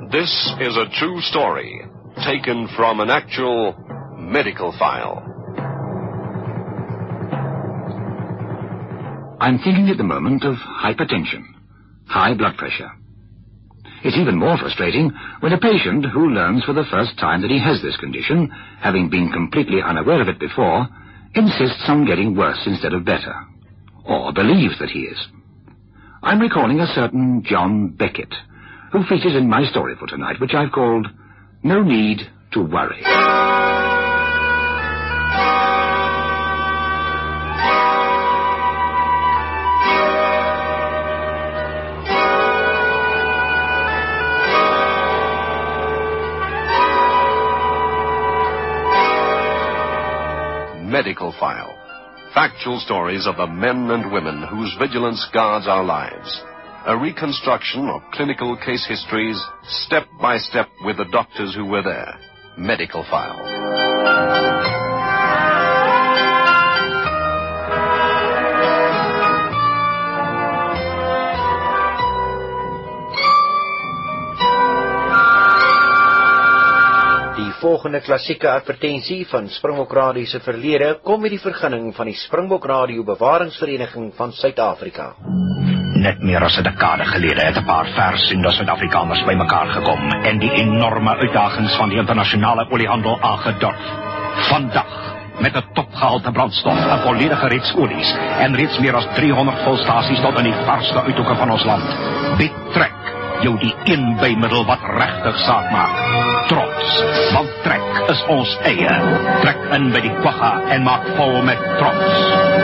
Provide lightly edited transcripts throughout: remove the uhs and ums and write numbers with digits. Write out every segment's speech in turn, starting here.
This is a true story taken from an actual medical file. I'm thinking at the moment of hypertension, high blood pressure. It's even more frustrating when a patient who learns for the first time that he has this condition, having been completely unaware of it before, insists on getting worse instead of better, or believes that he is. I'm recalling a certain John Beckett, who features in my story for tonight, which I've called No Need to Worry. Medical File. Factual stories of the men and women whose vigilance guards our lives. A reconstruction of clinical case histories, step by step with the doctors who were there. Medical File. Die volgende klassieke advertensie van Springbok Radio se verlede kom met die vergunning van die Springbok Radio Bewaringsvereniging van Suid-Afrika. Net meer as 'n dekade gelede het 'n paar versiende Suid-Afrikaners bymekaar gekom en die enorme uitdagings van die internasionale oliehandel aangedurf. Vandag, met 'n topgehalte brandstof, 'n volledige reeks olies en reeds meer as 300 volstasies tot in die verste uithoeke van ons land, bied Trek jou die een bymiddel wat regtig saak maak. Trots, want Trek is ons eie. Trek in by die kwagga en maak vol met trots.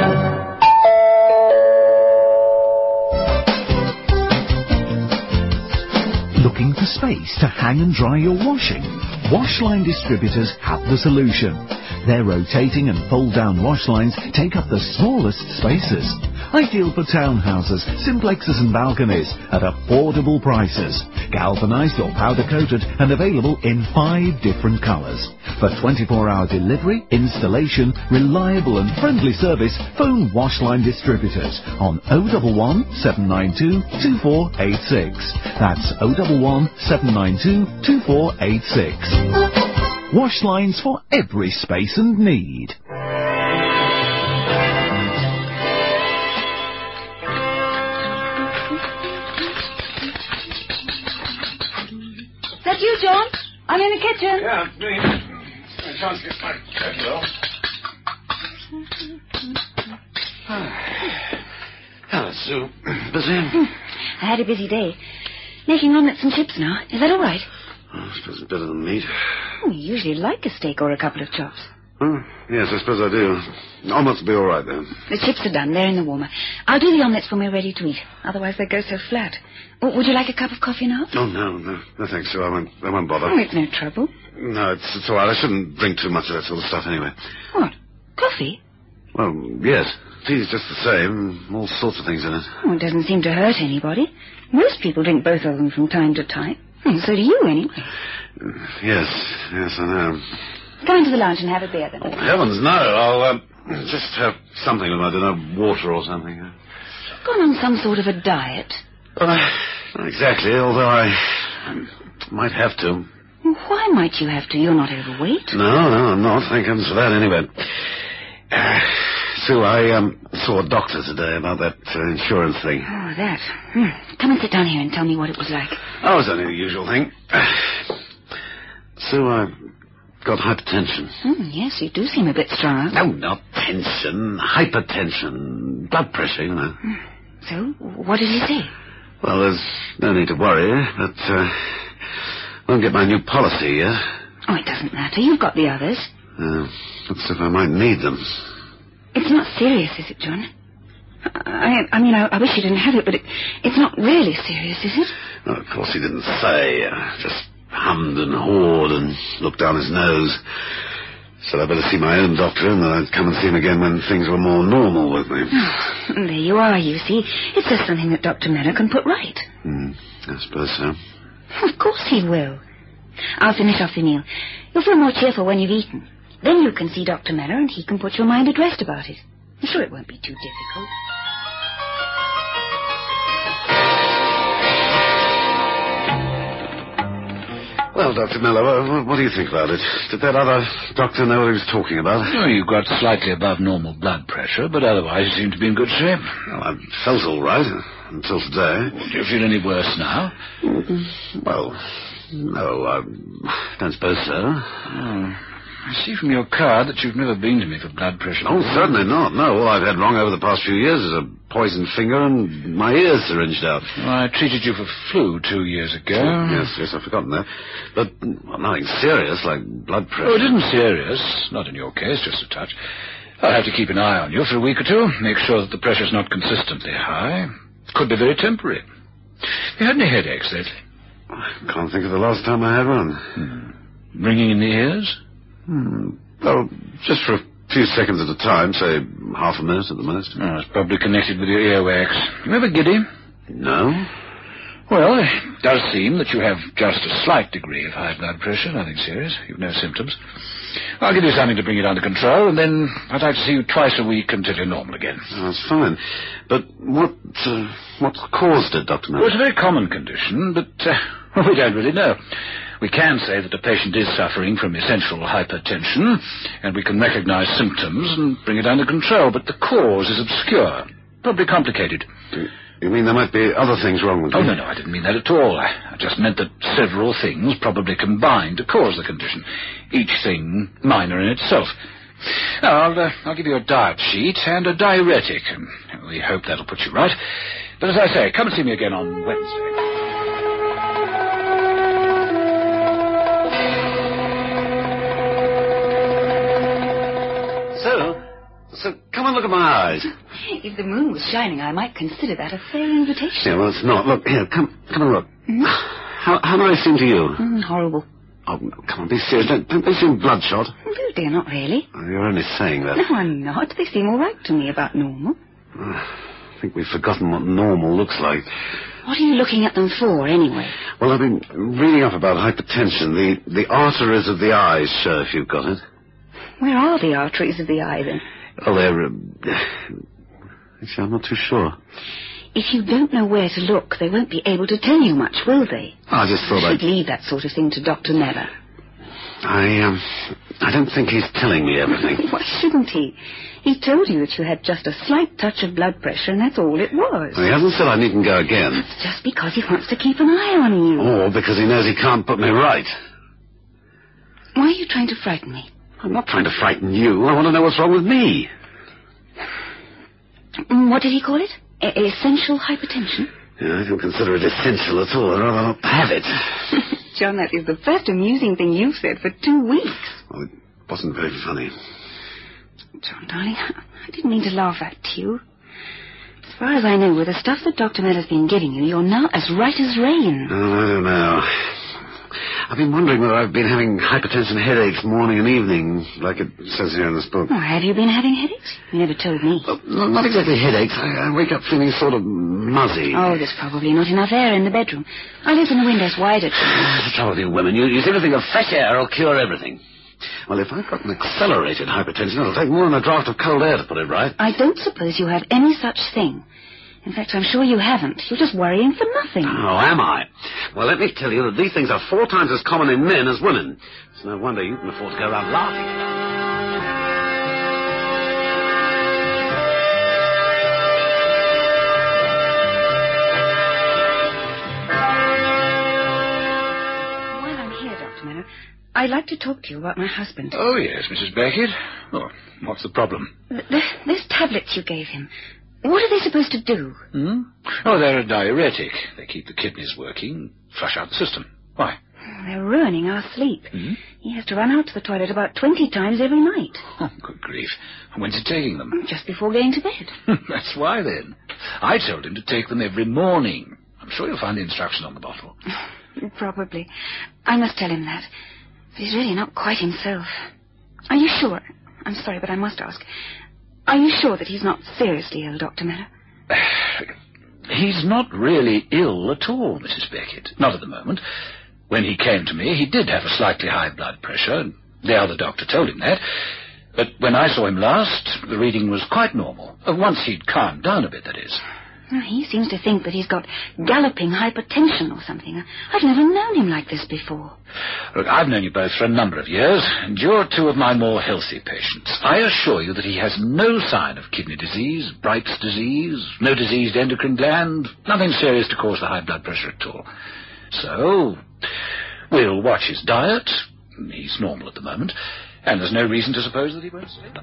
Looking for space to hang and dry your washing? Washline distributors have the solution. Their rotating and fold-down wash lines take up the smallest spaces. Ideal for townhouses, simplexes and balconies at affordable prices. Galvanized or powder-coated and available in 5 different colors. For 24-hour delivery, installation, reliable and friendly service, phone Washline Distributors on 011 792 2486. That's 011 792 2486. Wash lines for every space and need. Is that you, John? I'm in the kitchen. Yeah, it's me. I can't get my coat off. Hello, Sue. Busy? I had a busy day. Making omelets and chips now. Is that all right? Oh, I suppose it's better than meat. Oh, you usually like a steak or a couple of chops. Oh, yes, I suppose I do. Omelets will be all right, then. The chips are done. They're in the warmer. I'll do the omelets when we're ready to eat. Otherwise they go so flat. Would you like a cup of coffee now? Oh, no, thanks, Sue. I won't bother. Oh, it's no trouble. No, it's all right. I shouldn't drink too much of that sort of stuff anyway. What? Coffee? Well, yes. Tea's just the same. All sorts of things in it. Oh, it doesn't seem to hurt anybody. Most people drink both of them from time to time. So do you, anyway. Yes, I know. Come into the lounge and have a beer, then. Oh, heavens, no. I'll just have something with, I don't know, water or something. Gone on some sort of a diet? Not exactly, although I might have to. Well, why might you have to? You're not overweight. No, I'm not. Thank heavens for that, anyway. Sue, I saw a doctor today about that insurance thing. Oh, that. Come and sit down here and tell me what it was like. Oh, it's only the usual thing. Sue, I've got hypertension. Yes, you do seem a bit strung up. No, not tension. Hypertension. Blood pressure, you know. So, what did he say? Well, there's no need to worry, but won't get my new policy yet. Oh, it doesn't matter. You've got the others. Looks as if I might need them. It's not serious, is it, John? I wish you didn't have it, but it's not really serious, is it? Well, of course he didn't say. Just hummed and hawed and looked down his nose. Said I'd better see my own doctor and that I'd come and see him again when things were more normal with me. Oh, there you are, you see. It's just something that Dr. Miller can put right. I suppose so. Of course he will. I'll finish off the meal. You'll feel more cheerful when you've eaten. Then you can see Dr. Miller and he can put your mind at rest about it. I'm sure it won't be too difficult. Well, Dr. Miller, what do you think about it? Did that other doctor know what he was talking about? Oh, you've got slightly above normal blood pressure, but otherwise you seem to be in good shape. Well, I felt all right until today. Well, do you feel any worse now? Well, no, I don't suppose so. Oh. I see from your card that you've never been to me for blood pressure. Oh, certainly not. No, all I've had wrong over the past few years is a poisoned finger and my ears syringed out. Well, I treated you for flu 2 years ago. Yes, I've forgotten that. But nothing serious, like blood pressure. Oh, it isn't serious. Not in your case, just a touch. I'll have to keep an eye on you for a week or two. Make sure that the pressure's not consistently high. Could be very temporary. Have you had any headaches lately? I can't think of the last time I had one. Ringing in the ears? Well, just for a few seconds at a time, say half a minute at the most. Oh, it's probably connected with your earwax. You ever giddy? No. Well, it does seem that you have just a slight degree of high blood pressure, nothing serious. You've no symptoms. I'll give you something to bring it under control, and then I'd like to see you twice a week until you're normal again. Oh, that's fine. But what caused it, Dr. Miller? Well, it's a very common condition, but we don't really know. We can say that a patient is suffering from essential hypertension, and we can recognize symptoms and bring it under control, but the cause is obscure, probably complicated. You mean there might be other things wrong with you? Oh, no, I didn't mean that at all. I just meant that several things probably combine to cause the condition, each thing minor in itself. Now, I'll give you a diet sheet and a diuretic, and we hope that'll put you right. But as I say, come and see me again on Wednesday. So, come and look at my eyes. If the moon was shining, I might consider that a fair invitation. Yeah, well, it's not. Look, here, come and look. Mm-hmm. How do I seem to you? Horrible. Oh, no, come on, be serious. Don't they seem bloodshot? Oh, dear, not really. Oh, you're only saying that. No, I'm not. They seem all right to me about normal. I think we've forgotten what normal looks like. What are you looking at them for, anyway? Well, I've been reading up about hypertension. The arteries of the eyes show if you've got it. Where are the arteries of the eye, then? Well, they're... Actually, I'm not too sure. If you don't know where to look, they won't be able to tell you much, will they? I just thought You should leave that sort of thing to Dr. Meller. I don't think he's telling me everything. Why shouldn't he? He told you that you had just a slight touch of blood pressure, and that's all it was. Well, he hasn't said I needn't go again. It's just because he wants to keep an eye on you. Or because he knows he can't put me right. Why are you trying to frighten me? I'm not trying to frighten you. I want to know what's wrong with me. What did he call it? Essential hypertension? Yeah, I don't consider it essential at all. I'd rather not have it. John, that is the first amusing thing you've said for 2 weeks. Well, it wasn't very funny. John, darling, I didn't mean to laugh at you. As far as I know, with the stuff that Dr. Miller's been giving you, you're now as right as rain. Oh, I don't know. I've been wondering whether I've been having hypertension headaches morning and evening, like it says here in this book. Oh, have you been having headaches? You never told me. Well, not exactly headaches. I wake up feeling sort of muzzy. Oh, there's probably not enough air in the bedroom. I'll open the windows wider. What's the trouble with you women? You seem to think of fresh air will cure everything. Well, if I've got an accelerated hypertension, it'll take more than a draft of cold air to put it right. I don't suppose you have any such thing. In fact, I'm sure you haven't. You're just worrying for nothing. Oh, am I? Well, let me tell you that these things are 4 times as common in men as women. It's no wonder you can afford to go around laughing. While I'm here, Dr. Miller, I'd like to talk to you about my husband. Oh, yes, Mrs. Beckett. Oh, what's the problem? Those tablets you gave him. What are they supposed to do? Oh, they're a diuretic. They keep the kidneys working, flush out the system. Why? They're ruining our sleep. He has to run out to the toilet about 20 times every night. Oh, good grief. When's he taking them? Just before going to bed. That's why, then. I told him to take them every morning. I'm sure you'll find the instructions on the bottle. Probably. I must tell him that. But he's really not quite himself. Are you sure? I'm sorry, but I must ask. Are you sure that he's not seriously ill, Dr. Miller? He's not really ill at all, Mrs. Beckett. Not at the moment. When he came to me, he did have a slightly high blood pressure. The other doctor told him that. But when I saw him last, the reading was quite normal. Once he'd calmed down a bit, that is. He seems to think that he's got galloping hypertension or something. I've never known him like this before. Look, I've known you both for a number of years, and you're two of my more healthy patients. I assure you that he has no sign of kidney disease, Bright's disease, no diseased endocrine gland, nothing serious to cause the high blood pressure at all. So, we'll watch his diet. He's normal at the moment, and there's no reason to suppose that he won't sleep.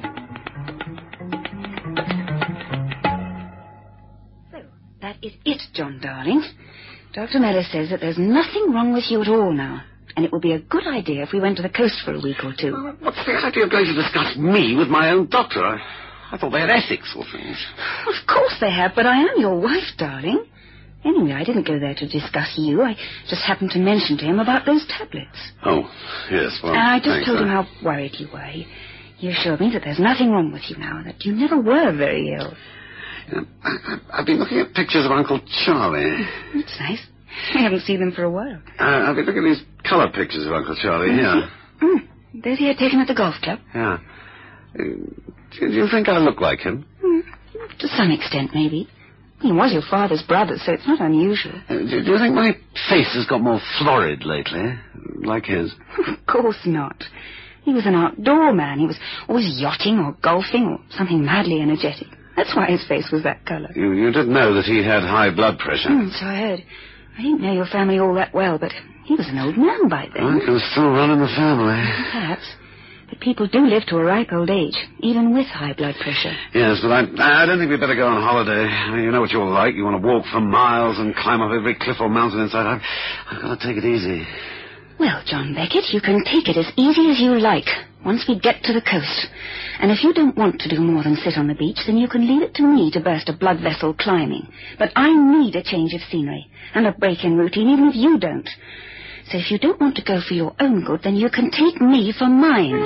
That is it, John, darling. Dr. Mellor says that there's nothing wrong with you at all now, and it would be a good idea if we went to the coast for a week or two. Well, what's the idea of going to discuss me with my own doctor? I thought they had ethics or things. Of course they have, but I am your wife, darling. Anyway, I didn't go there to discuss you. I just happened to mention to him about those tablets. Oh, yes, well, I just thanks, told him how worried you were. He assured me that there's nothing wrong with you now, that you never were very ill. I've been looking at pictures of Uncle Charlie. That's nice. I haven't seen them for a while. I've been looking at these colour pictures of Uncle Charlie here. Those he had taken at the golf club? Yeah. Do you think I look like him? To some extent, maybe. He was your father's brother, so it's not unusual. Do you think my face has got more florid lately, like his? Of course not. He was an outdoor man. He was always yachting or golfing or something madly energetic. That's why his face was that colour. You did know that he had high blood pressure. So I heard. I didn't know your family all that well, but he was an old man by then. I can still run in the family. Perhaps. But people do live to a ripe old age, even with high blood pressure. Yes, but I don't think we'd better go on holiday. You know what you're like. You want to walk for miles and climb up every cliff or mountain inside. I've got to take it easy. Well, John Beckett, you can take it as easy as you like, once we get to the coast. And if you don't want to do more than sit on the beach, then you can leave it to me to burst a blood vessel climbing. But I need a change of scenery, and a break in routine, even if you don't. So if you don't want to go for your own good, then you can take me for mine.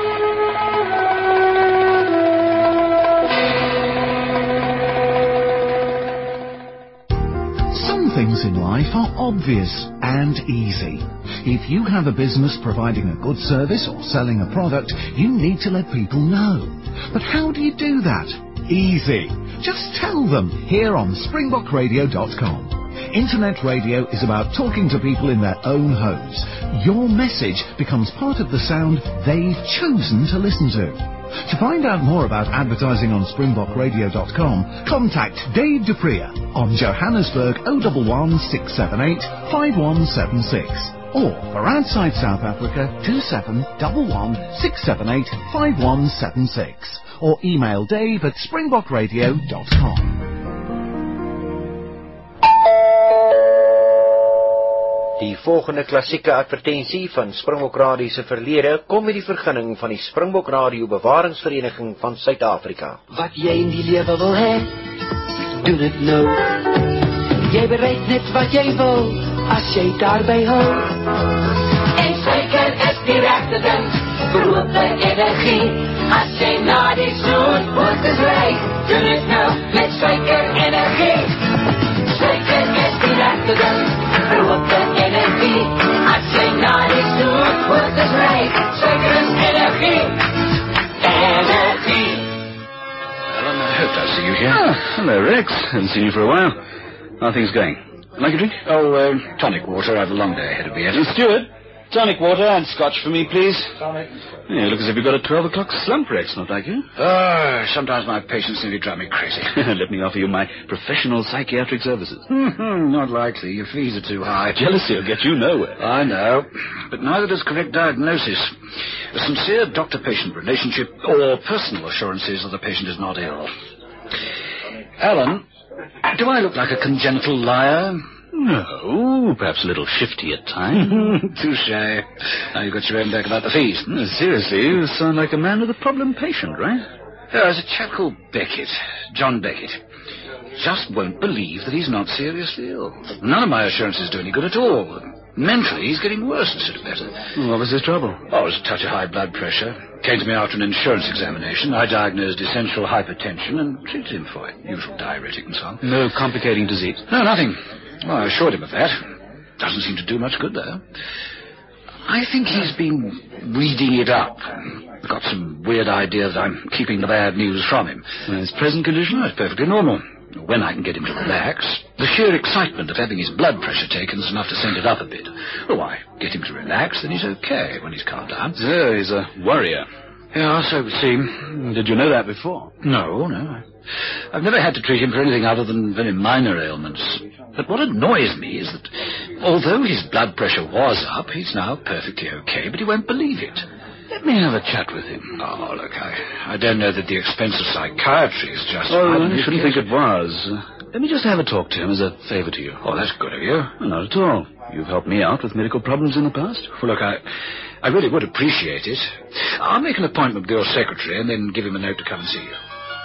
Some things in life are obvious and easy. If you have a business providing a good service or selling a product, you need to let people know. But how do you do that? Easy. Just tell them here on SpringbokRadio.com. Internet radio is about talking to people in their own homes. Your message becomes part of the sound they've chosen to listen to. To find out more about advertising on SpringbokRadio.com, contact Dave Dupria on Johannesburg 011 678 5176. Or for outside South Africa, 2711 678 5176. Or email Dave at SpringbokRadio.com. Die volgende klassieke advertensie van Springbok Radio se verlede kom met die vergunning van die Springbok Radio Bewaringsvereniging van Suid-Afrika. Wat jy in die lewe wil hê, doen dit nou. Jy bereik net wat jy wil, as jy daarby hou. En suiker is die regte ding, grote energie. As jy na die zoetwoordes ry, doen dit nou met suiker energie. Suiker is die regte ding, grote energie. As jy na die zoetwoordes ry, suiker is energie. Energie. Helen, I hope I see you here. Hello, Rex. Haven't seen you for a while. How are things going? Like a drink? Oh, tonic water. I have a long day ahead of me yet. Steward, tonic water and scotch for me, please. Tonic. Yeah, you look as if you've got a 12 o'clock slump, Rex. Not like you. Sometimes my patients nearly drive me crazy. Let me offer you my professional psychiatric services. Not likely. Your fees are too high. Jealousy will get you nowhere. I know. But neither does correct diagnosis. A sincere doctor-patient relationship or personal assurances that the patient is not ill. Alan, do I look like a congenital liar? No, perhaps a little shifty at times. Touché. Now you've got your own back about the fees. Seriously, you sound like a man with a problem patient, right? There's a chap called Beckett, John Beckett. Just won't believe that he's not seriously ill. None of my assurances do any good at all. Mentally, he's getting worse instead of better. What was his trouble? Oh, it was a touch of high blood pressure. Came to me after an insurance examination. I diagnosed essential hypertension and treated him for it. Usual diuretic and so on. No complicating disease? No, nothing. Well, I assured him of that. Doesn't seem to do much good, though. I think he's been reading it up. Got some weird idea that I'm keeping the bad news from him. His present condition is perfectly normal. when I can get him to relax. The sheer excitement of having his blood pressure taken is enough to send it up a bit. Oh, I get him to relax, then he's okay when he's calmed down. So he's a worrier. Yeah, so it would seem. Did you know that before? No. I've never had to treat him for anything other than very minor ailments. But what annoys me is that although his blood pressure was up, he's now perfectly okay, but he won't believe it. Let me have a chat with him. Oh, look, I don't know that the expense of psychiatry is just... Oh, I shouldn't think it was. Let me just have a talk to him as a favour to you. Oh, that's good of you. Well, not at all. You've helped me out with medical problems in the past. Well, look, I really would appreciate it. I'll make an appointment with your secretary and then give him a note to come and see you.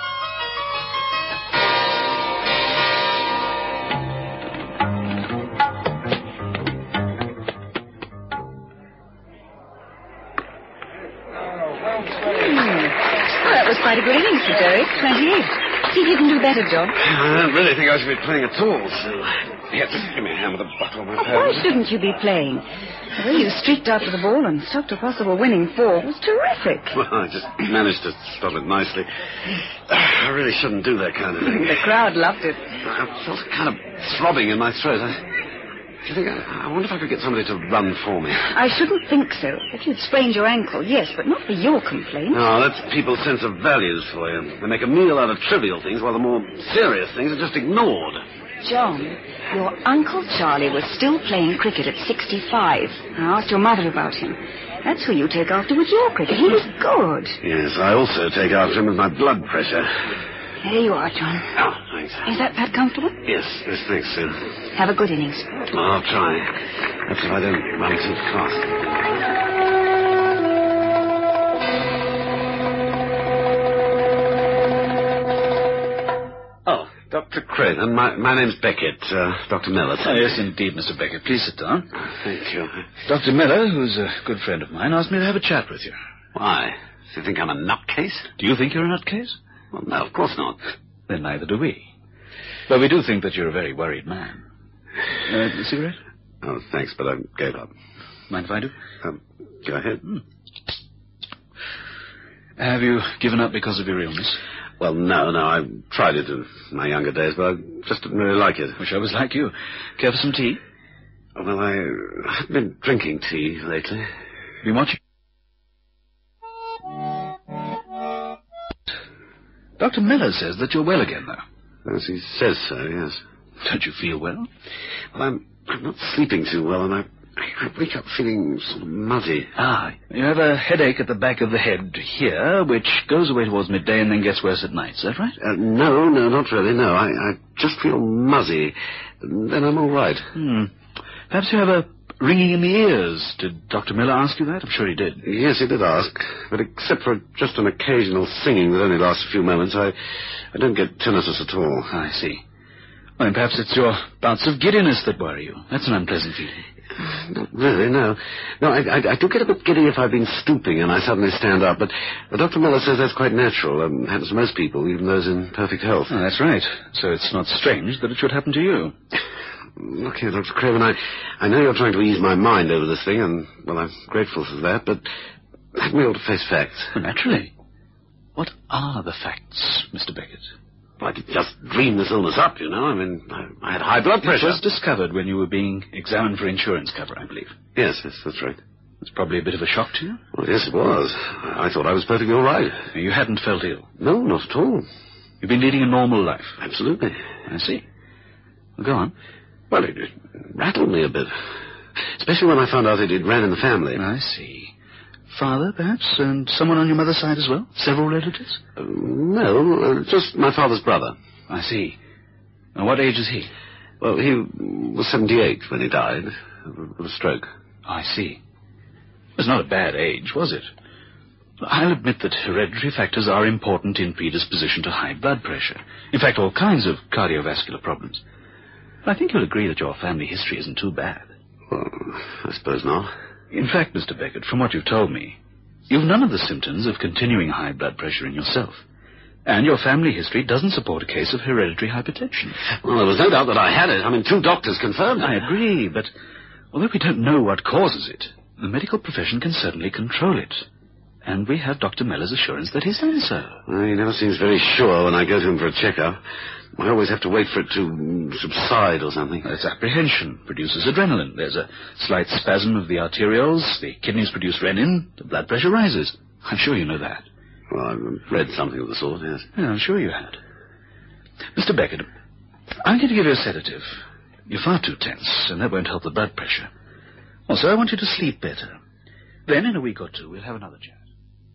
Quite a good innings for Derek. 28. See if you can do a better job. I don't really think I should be playing at all, Sue. Here, just give me a hand with the butt on my pad. Why shouldn't you be playing? The way you streaked after the ball and stopped a possible winning four was terrific. Well, I just managed to stop it nicely. I really shouldn't do that kind of thing. The crowd loved it. I felt a kind of throbbing in my throat. Do you think I wonder if I could get somebody to run for me? I shouldn't think so. If you'd sprained your ankle, yes, but not for your complaint. No, that's people's sense of values for you. They make a meal out of trivial things while the more serious things are just ignored. John, your Uncle Charlie was still playing cricket at 65. I asked your mother about him. That's who you take after with your cricket. He was good. Yes, I also take after him with my blood pressure. There you are, John. Oh, thanks. Is that comfortable? Yes, thanks, Sue. Have a good innings. I'll try. That's if I don't run too fast. Oh, Dr. Craven. My name's Beckett. Dr. Miller. Oh, yes, indeed, Mr. Beckett. Please sit down. Thank you. Dr. Miller, who's a good friend of mine, asked me to have a chat with you. Why? Do you think I'm a nutcase? Do you think you're a nutcase? Well, no, of course not. Then neither do we. But we do think that you're a very worried man. A cigarette? Oh, thanks, but I gave up. Mind if I do? Go ahead. Have you given up because of your illness? Well, no, I tried it in my younger days, but I just didn't really like it. Wish I was like you. Care for some tea? Well, I haven't been drinking tea lately. Been watching? Dr. Miller says that you're well again, though. Yes, he says so, yes. Don't you feel well? Well, I'm not sleeping too well, and I wake up feeling sort of muzzy. Ah, you have a headache at the back of the head here, which goes away towards midday and then gets worse at night. Is that right? No, not really, no. I just feel muzzy. Then I'm all right. Perhaps you have a ringing in the ears. Did Dr. Miller ask you that? I'm sure he did. Yes, he did ask. But except for just an occasional singing that only lasts a few moments, I don't get tinnitus at all. I see. Well, then perhaps it's your bouts of giddiness that worry you. That's an unpleasant feeling. Not really, no. No, I do get a bit giddy if I've been stooping and I suddenly stand up, but Dr. Miller says that's quite natural. Happens to most people, even those in perfect health. Oh, that's right. So it's not strange that it should happen to you. Look here, Dr. Craven, I know you're trying to ease my mind over this thing, and, well, I'm grateful for that, but haven't we ought to face facts? Well, naturally. What are the facts, Mr. Beckett? Well, I didn't just dream this illness up, you know. I mean, I had high blood pressure. It was discovered when you were being examined for insurance cover, I believe. Yes, that's right. It's probably a bit of a shock to you? Well, yes, it was. I thought I was perfectly all right. You hadn't felt ill? No, not at all. You've been leading a normal life? Absolutely. I see. Well, go on. Well, it rattled me a bit. Especially when I found out it ran in the family. I see. Father, perhaps, and someone on your mother's side as well? Several relatives? No, just my father's brother. I see. And what age is he? Well, he was 78 when he died of a stroke. I see. It was not a bad age, was it? I'll admit that hereditary factors are important in predisposition to high blood pressure. In fact, all kinds of cardiovascular problems. But I think you'll agree that your family history isn't too bad. Well, I suppose not. In fact, Mr. Beckett, from what you've told me, you've none of the symptoms of continuing high blood pressure in yourself. And your family history doesn't support a case of hereditary hypertension. Well, there was no doubt that I had it. I mean, 2 doctors confirmed it. I agree, but although we don't know what causes it, the medical profession can certainly control it. And we have Dr. Mellor's assurance that he's done so. Well, he never seems very sure when I go to him for a checkup. I always have to wait for it to subside or something. It's apprehension. Produces adrenaline. There's a slight spasm of the arterioles. The kidneys produce renin. The blood pressure rises. I'm sure you know that. Well, I've read something of the sort, yes. Yeah, I'm sure you had. Mr. Beckett, I'm going to give you a sedative. You're far too tense, and that won't help the blood pressure. Also, I want you to sleep better. Then, in a week or two, we'll have another chat.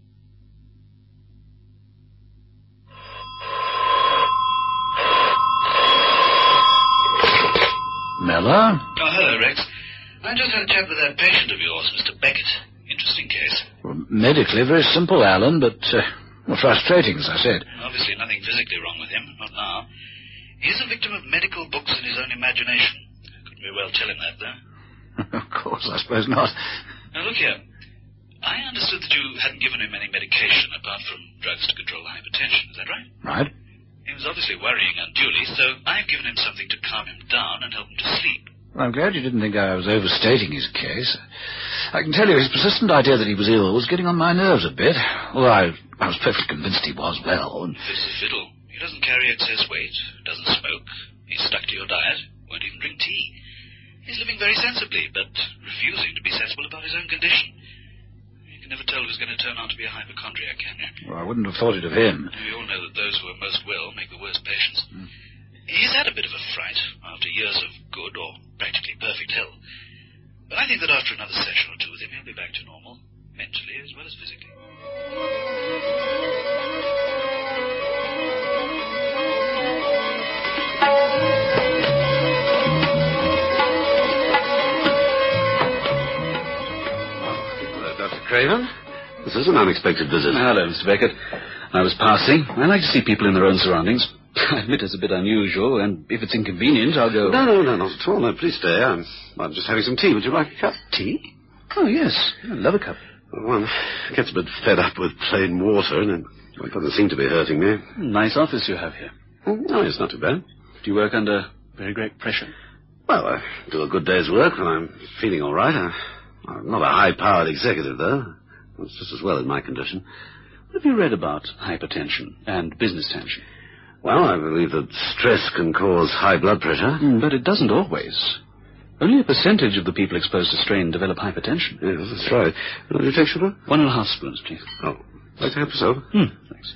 Mellor? Oh, hello, Rex. I just had a chat with that patient of yours, Mr. Beckett. Interesting case. Well, medically, very simple, Alan, but frustrating, as I said. Obviously nothing physically wrong with him, not now. He's a victim of medical books in his own imagination. Couldn't be well tell him that, though. Of course, I suppose not. Now, look here. I understood that you hadn't given him any medication apart from drugs to control hypertension. Is that right? Right. He was obviously worrying unduly, so I've given him something to calm him down and help him to sleep. Well, I'm glad you didn't think I was overstating his case. I can tell you his persistent idea that he was ill was getting on my nerves a bit, although I was perfectly convinced he was well. Fits the fiddle. He doesn't carry excess weight, doesn't smoke, he's stuck to your diet, won't even drink tea. He's living very sensibly, but refusing to be sensible about his own condition. You can never tell who's going to turn out to be a hypochondriac, can you? Well, I wouldn't have thought it of him. We all know that those who are most well make the worst patients. He's had a bit of a fright after years of good or practically perfect health. But I think that after another session or two with him, he'll be back to normal, mentally as well as physically. Dr. Craven? This is an unexpected visit. Hello, Mr. Beckett. I was passing. I like to see people in their own surroundings. I admit it's a bit unusual, and if it's inconvenient, I'll go... No, not at all. No, please stay. I'm just having some tea. Would you like a cup? Tea? Oh, yes. I love a cup. Well, one gets a bit fed up with plain water, and it doesn't seem to be hurting me. Nice office you have here. Oh, it's not too bad. Do you work under very great pressure? Well, I do a good day's work when I'm feeling all right. I'm not a high-powered executive, though. It's just as well in my condition. What have you read about hypertension and business tension? Well, I believe that stress can cause high blood pressure. But it doesn't always. Only a percentage of the people exposed to strain develop hypertension. Yes, that's right. Will you take sugar? 1.5 spoons, please. Oh, like to have yourself? Thanks.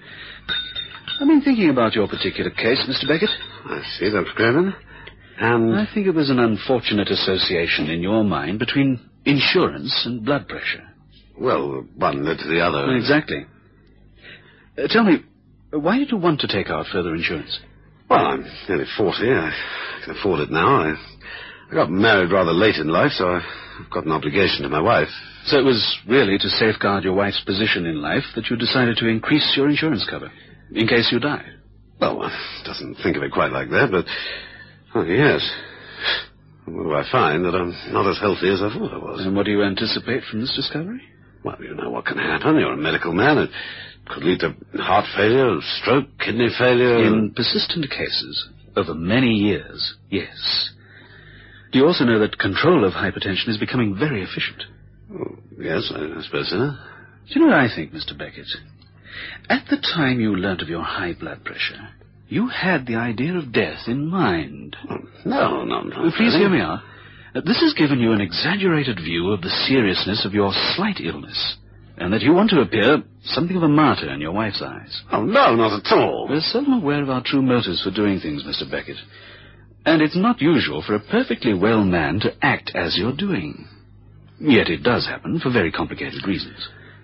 I've been thinking about your particular case, Mr. Beckett. I see, Dr. Craven. And I think it was an unfortunate association in your mind between insurance and blood pressure. Well, one led to the other. Exactly. Tell me, why did you want to take out further insurance? Well, I'm nearly 40. I can afford it now. I got married rather late in life, so I've got an obligation to my wife. So it was really to safeguard your wife's position in life that you decided to increase your insurance cover, in case you died? Well, one doesn't think of it quite like that, but... Oh, yes. What do I find? That I'm not as healthy as I thought I was. And what do you anticipate from this discovery? Well, you know what can happen. You're a medical man. It could lead to heart failure, stroke, kidney failure. In persistent cases, over many years, yes. Do you also know that control of hypertension is becoming very efficient? Oh, yes, I suppose so. Do you know what I think, Mr. Beckett? At the time you learnt of your high blood pressure, you had the idea of death in mind. Oh, no. Please hear me out. This has given you an exaggerated view of the seriousness of your slight illness, and that you want to appear something of a martyr in your wife's eyes. Oh, no, not at all. We're seldom aware of our true motives for doing things, Mr. Beckett. And it's not usual for a perfectly well man to act as you're doing. Yet it does happen for very complicated reasons.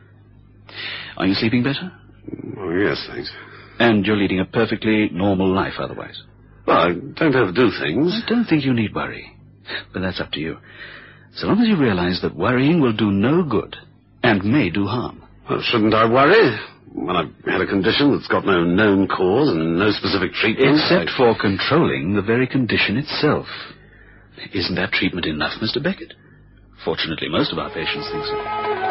Are you sleeping better? Oh, yes, thanks. And you're leading a perfectly normal life otherwise? Well, I don't overdo things. I don't think you need worry. But that's up to you. So long as you realize that worrying will do no good and may do harm. Well, shouldn't I worry? When I've had a condition that's got no known cause and no specific treatment. Except for controlling the very condition itself. Isn't that treatment enough, Mr. Beckett? Fortunately, most of our patients think so.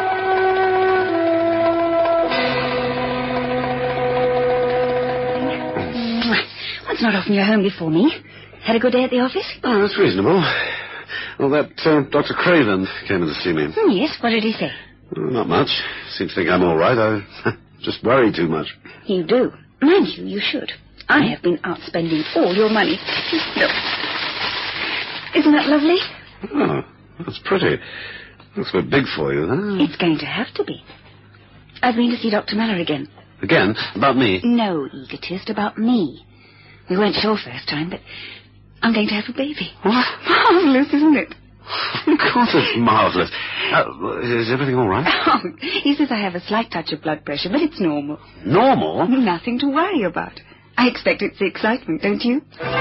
Well, it's not often you're home before me. Had a good day at the office? Oh, that's reasonable. Well, that Dr. Craven came in to see me. Yes, what did he say? Not much. Seem to think I'm all right. I just worry too much. You do. Mind you, you should. I have been out spending all your money. Look. Isn't that lovely? Oh, that's pretty. Looks a bit big for you, huh? It's going to have to be. I've been to see Dr. Muller again. Again? About me? No, egotist, about me. We weren't sure first time, but I'm going to have a baby. What? Marvellous, isn't it? Of course it's marvellous. Is everything all right? Oh, he says I have a slight touch of blood pressure, but it's normal. Normal? Nothing to worry about. I expect it's the excitement, don't you?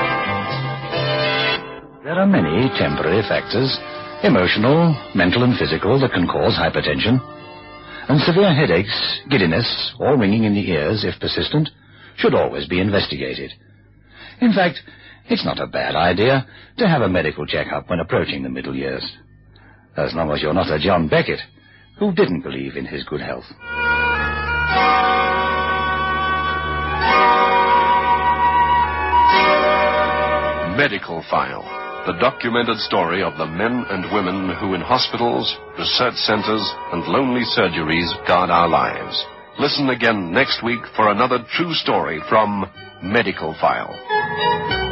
There are many temporary factors, emotional, mental and physical, that can cause hypertension. And severe headaches, giddiness, or ringing in the ears, if persistent, should always be investigated. In fact, it's not a bad idea to have a medical checkup when approaching the middle years. As long as you're not a John Beckett, who didn't believe in his good health. Medical File, the documented story of the men and women who in hospitals, research centers, and lonely surgeries guard our lives. Listen again next week for another true story from Medical File.